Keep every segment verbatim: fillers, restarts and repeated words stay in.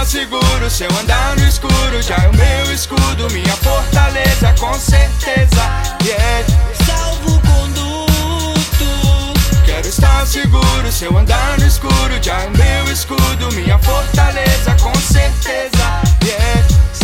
seguro se eu andar no escuro. Já é o meu escudo, minha fortaleza, com certeza. Yeah. Salvo-conduto. Quero estar seguro se eu andar no escuro. Já é o meu escudo, minha fortaleza, com certeza. Yeah.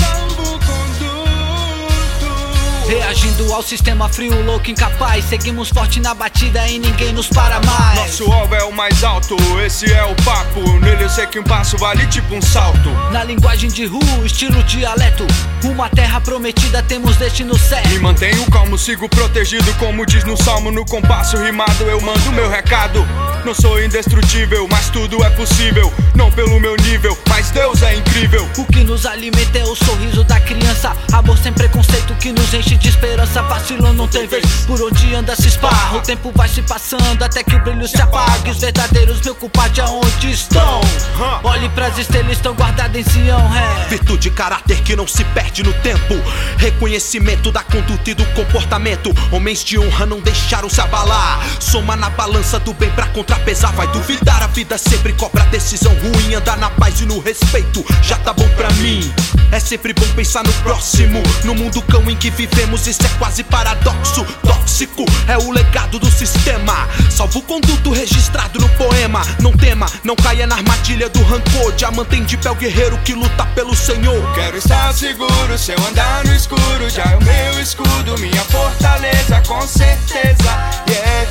Reagindo ao sistema frio, louco, incapaz. Seguimos forte na batida e ninguém nos para mais. Nosso alvo é o mais alto, esse é o papo. Nele eu sei que um passo vale tipo um salto. Na linguagem de rua, estilo dialeto, uma terra prometida, temos destino certo. Me mantenho calmo, sigo protegido, como diz no salmo. No compasso rimado eu mando meu recado. Não sou indestrutível, mas tudo é possível. Não pelo meu nível, mas Deus é incrível. O que nos alimenta é o sorriso da criança. Amor sem preconceito que nos enche de esperança. Vacilou não tem vez, por onde anda se esparra. O tempo vai se passando até que o brilho se apague. Os verdadeiros meu culpado aonde estão? Olhe pras estrelas, estão guardadas em Sião. É. Virtude, caráter que não se perde no tempo. Reconhecimento da conduta e do comportamento. Homens de honra não deixaram se abalar. Soma na balança do bem pra contrapesar. Vai duvidar, a vida sempre cobra decisão ruim. Andar na paz e no respeito, já tá bom pra mim. É sempre bom pensar no próximo. No mundo cão em que vivemos, isso é quase paradoxo. Tóxico é o legado do sistema. Salvo conduto registrado no poema. Não tema, não caia na armadilha do rancor. Já mantém de pé o guerreiro que luta pelo Senhor. Quero estar seguro se eu andar no escuro. Já é o meu escudo, minha fortaleza, com certeza. Yeah.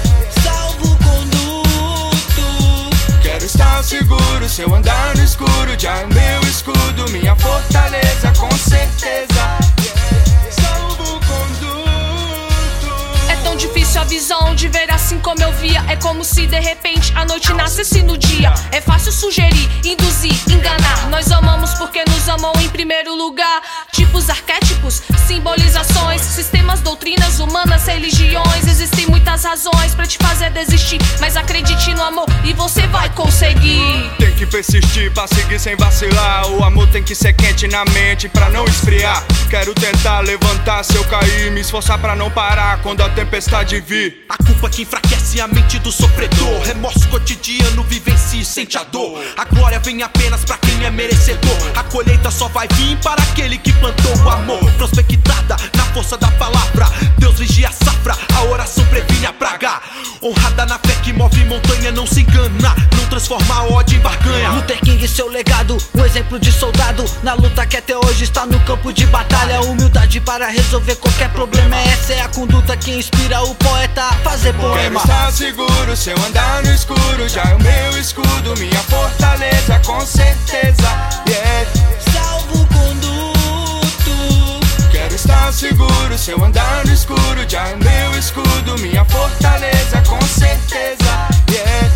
Salvo-conduto. Quero estar seguro se eu andar no escuro. Já é o meu escudo, minha fortaleza, com certeza. Difícil a visão de ver assim como eu via. É como se de repente a noite nascesse no dia. É fácil sugerir, induzir, enganar. Nós amamos porque nos amam em primeiro lugar. Tipos, arquétipos, simbolizações, sistemas, doutrinas humanas, religiões. Existem muitas razões pra te fazer desistir, mas acredite no amor e você vai conseguir. Tem que persistir pra seguir sem vacilar. O amor tem que ser quente na mente pra não esfriar. Quero tentar levantar se eu cair, me esforçar pra não parar quando a tempestade vir. A culpa que enfraquece a mente do sofredor. Remorso cotidiano, vivencia e sente a dor. A glória vem apenas pra quem é merecedor. A colheita só vai vir para aquele que plantou o amor. Prospectada na força da palavra, Deus vigia a safra, a oração previne a praga. Honrada na fé que move montanha, não se engana, não transforma a ódio em barganha. Luther King, seu legado, um exemplo de soldado na luta que até hoje está no campo de batalha. Humildade para resolver qualquer problema, essa é a conduta que inspira o poeta a fazer poema. Quero estar seguro se eu andar no escuro. Já é o meu escudo, minha fortaleza, com certeza. Yeah. Salvo-conduto. Quero estar seguro se eu andar no escuro. Já é o meu escudo, minha fortaleza, com certeza. Yeah.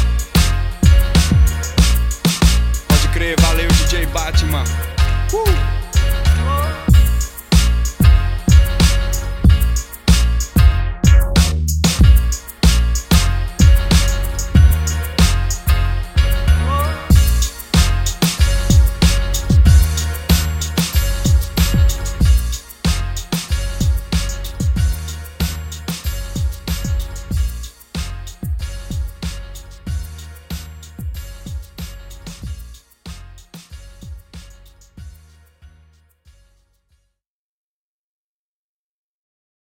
Valeu, D J Batman. Uh!